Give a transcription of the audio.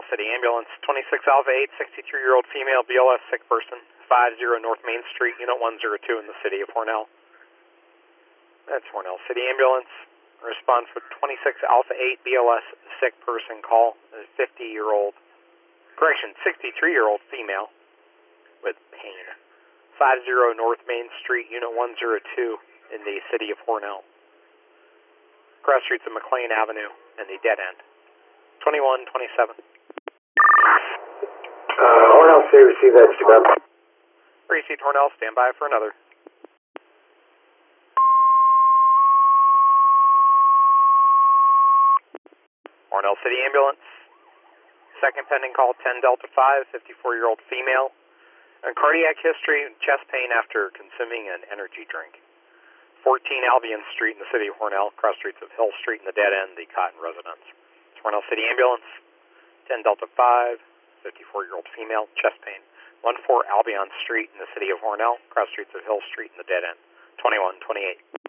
City Ambulance, 26 Alpha 8, 63-year-old female, BLS, sick person, 50 North Main Street, Unit 102 in the city of Hornell. That's Hornell City Ambulance. Respond for 26 Alpha 8, BLS, sick person call, 63-year-old female with pain. 50 North Main Street, Unit 102 in the city of Hornell. Cross streets of McLean Avenue and the dead end. 2127. Hornell City, receive that, Steve. Received Hornell, stand by for another. Hornell City Ambulance. Second pending call, 10 Delta 5, 54-year-old female. Cardiac history, chest pain after consuming an energy drink. 14 Albion Street in the city of Hornell, cross streets of Hill Street in the dead end, the Cotton residence. It's Hornell City Ambulance, 10 Delta 5, 54-year-old female, chest pain. 14 Albion Street in the city of Hornell, cross streets of Hill Street in the dead end. 2128.